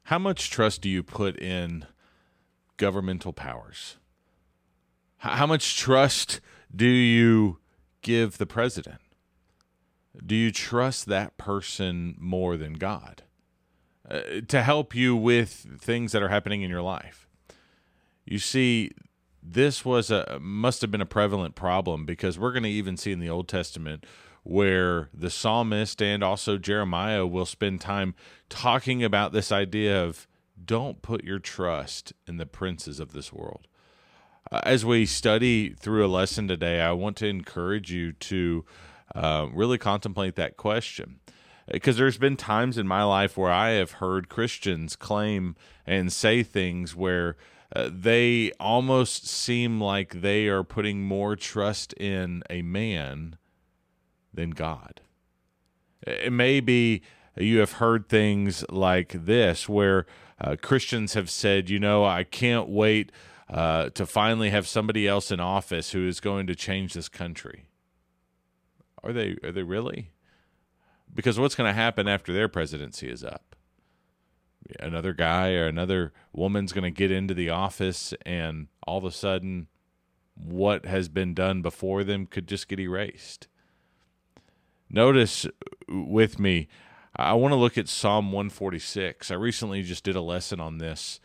How much trust do you put in governmental powers? How much trust do you give the president? Do you trust that person more than God to help you with things that are happening in your life? You see, this must have been a prevalent problem, because we're going to even see in the Old Testament where the psalmist and also Jeremiah will spend time talking about this idea of don't put your trust in the princes of this world. As we study through a lesson today, I want to encourage you to really contemplate that question. Because there's been times in my life where I have heard Christians claim and say things where they almost seem like they are putting more trust in a man than God. It may be you have heard things like this where Christians have said, I can't wait to finally have somebody else in office who is going to change this country. Are they really? Because what's going to happen after their presidency is up? Another guy or another woman's going to get into the office, and all of a sudden what has been done before them could just get erased. Notice with me, I want to look at Psalm 146. I recently just did a lesson on this,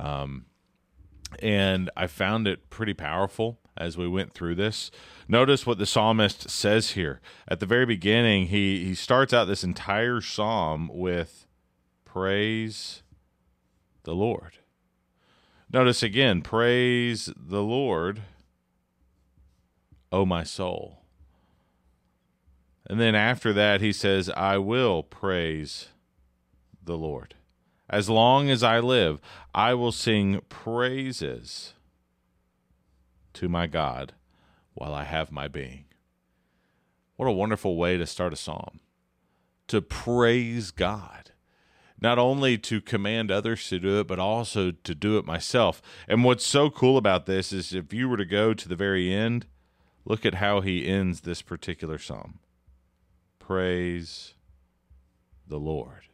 and I found it pretty powerful as we went through this. Notice what the psalmist says here. At the very beginning, he starts out this entire psalm with praise the Lord. Notice again, praise the Lord, O my soul. And then after that, he says, I will praise the Lord. As long as I live, I will sing praises to my God while I have my being. What a wonderful way to start a psalm. To praise God. Not only to command others to do it, but also to do it myself. And what's so cool about this is if you were to go to the very end, look at how he ends this particular psalm. Praise the Lord.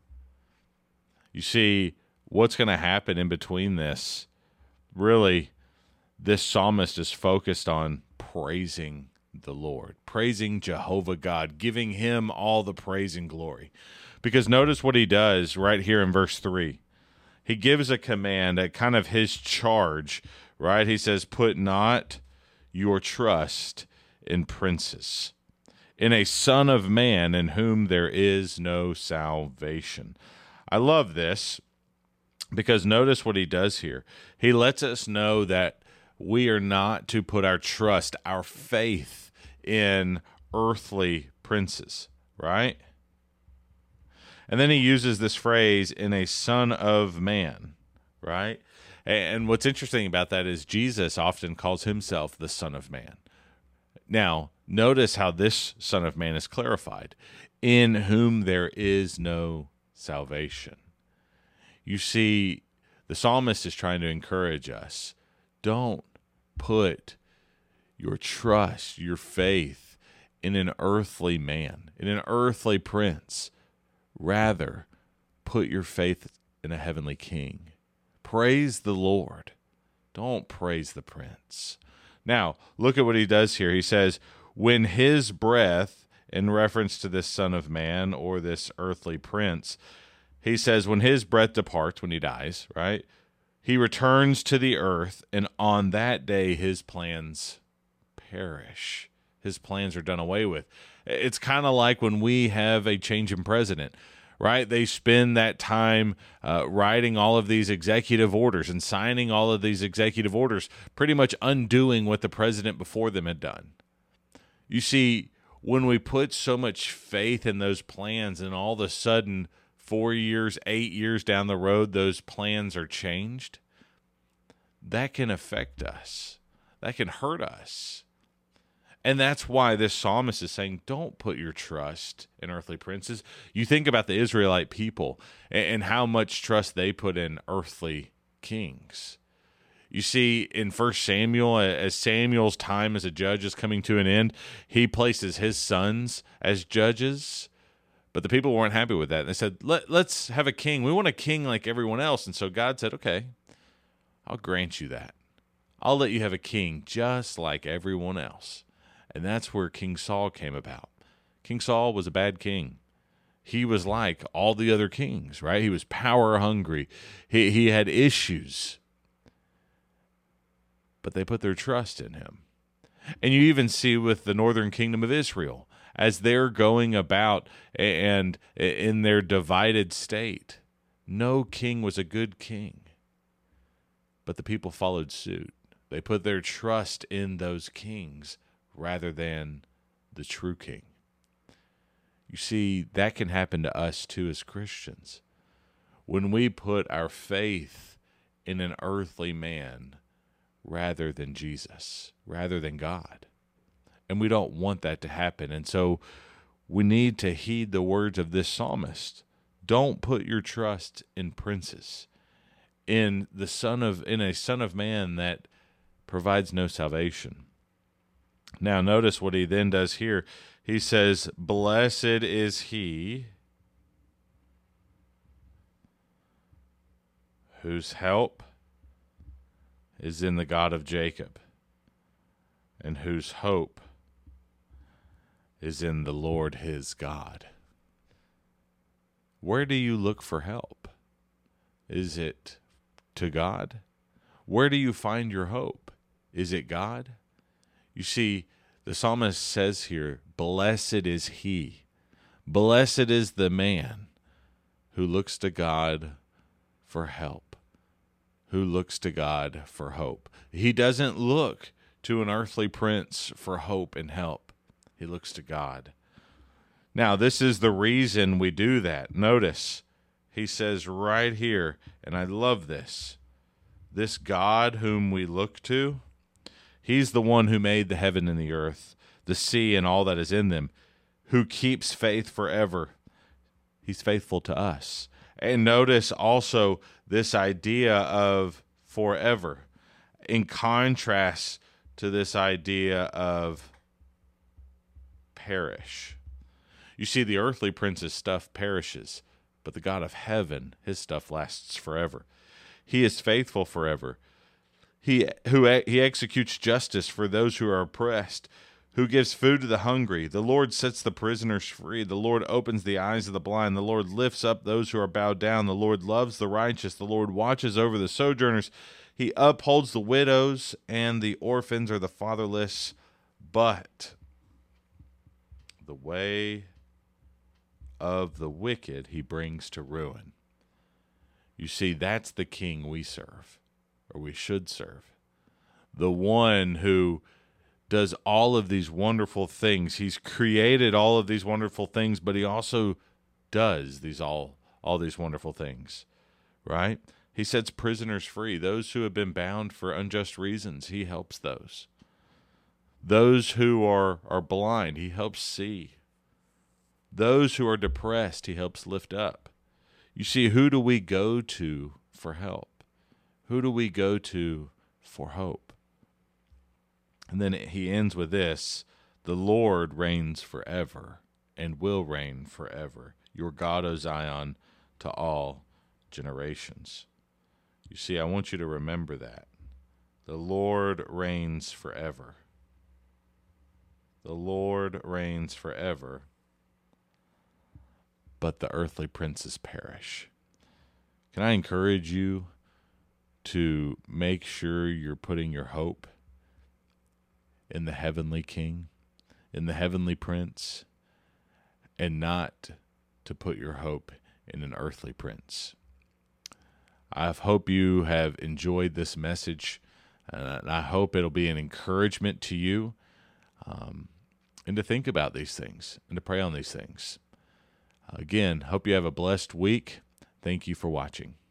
You see, what's going to happen in between this, really, this psalmist is focused on praising the Lord, praising Jehovah God, giving him all the praise and glory. Because notice what he does right here in verse 3. He gives a command, a kind of his charge, right? He says, put not your trust in princes, in a son of man in whom there is no salvation. I love this because notice what he does here. He lets us know that we are not to put our trust, our faith in earthly princes, right? And then he uses this phrase, in a son of man, right? And what's interesting about that is Jesus often calls himself the Son of Man. Now, notice how this Son of Man is clarified, in whom there is no salvation. You see, the psalmist is trying to encourage us. Don't put your trust, your faith in an earthly man, in an earthly prince. Rather, put your faith in a heavenly king. Praise the Lord. Don't praise the prince. Now, look at what he does here. He says, when his breath, in reference to this Son of Man or this earthly prince, he says, when his breath departs, when he dies, right? He returns to the earth, and on that day his plans perish. His plans are done away with. It's kind of like when we have a change in president, right? They spend that time writing all of these executive orders and signing all of these executive orders, pretty much undoing what the president before them had done. You see, when we put so much faith in those plans and all of a sudden 4 years, 8 years down the road, those plans are changed, that can affect us. That can hurt us. And that's why this psalmist is saying, don't put your trust in earthly princes. You think about the Israelite people and how much trust they put in earthly kings. You see, in 1 Samuel, as Samuel's time as a judge is coming to an end, he places his sons as judges. But the people weren't happy with that. And they said, let's have a king. We want a king like everyone else. And so God said, okay, I'll grant you that. I'll let you have a king just like everyone else. And that's where King Saul came about. King Saul was a bad king. He was like all the other kings, right? He was power hungry. He had issues. But they put their trust in him. And you even see with the northern kingdom of Israel, as they're going about and in their divided state, no king was a good king. But the people followed suit. They put their trust in those kings rather than the true king. You see, that can happen to us too as Christians. When we put our faith in an earthly man rather than Jesus, rather than God. And we don't want that to happen. And so we need to heed the words of this psalmist. Don't put your trust in princes, in a son of man that provides no salvation. Now notice what he then does here. He says, "Blessed is he whose help is in the God of Jacob, and whose hope is in the Lord his God." Where do you look for help? Is it to God? Where do you find your hope? Is it God? You see, the psalmist says here, blessed is he. Blessed is the man who looks to God for help, who looks to God for hope. He doesn't look to an earthly prince for hope and help. He looks to God. Now, this is the reason we do that. Notice, he says right here, and I love this God whom we look to, he's the one who made the heaven and the earth, the sea and all that is in them, who keeps faith forever. He's faithful to us. And notice also this idea of forever, in contrast to this idea of perish. You see, the earthly prince's stuff perishes, but the God of heaven, his stuff lasts forever. He is faithful forever. He executes justice for those who are oppressed, who gives food to the hungry. The Lord sets the prisoners free. The Lord opens the eyes of the blind. The Lord lifts up those who are bowed down. The Lord loves the righteous. The Lord watches over the sojourners. He upholds the widows and the orphans or the fatherless. But the way of the wicked he brings to ruin. You see, that's the king we serve, or we should serve. The one who does all of these wonderful things. He's created all of these wonderful things, but he also does all these wonderful things, right? He sets prisoners free. Those who have been bound for unjust reasons, he helps those. Those who are blind, he helps see. Those who are depressed, he helps lift up. You see, who do we go to for help? Who do we go to for hope? And then he ends with this: the Lord reigns forever and will reign forever. Your God, O Zion, to all generations. You see, I want you to remember that. The Lord reigns forever. The Lord reigns forever, but the earthly princes perish. Can I encourage you to make sure you're putting your hope in the heavenly King, in the heavenly Prince, and not to put your hope in an earthly prince? I hope you have enjoyed this message, and I hope it'll be an encouragement to you, and to think about these things and to pray on these things. Again, hope you have a blessed week. Thank you for watching.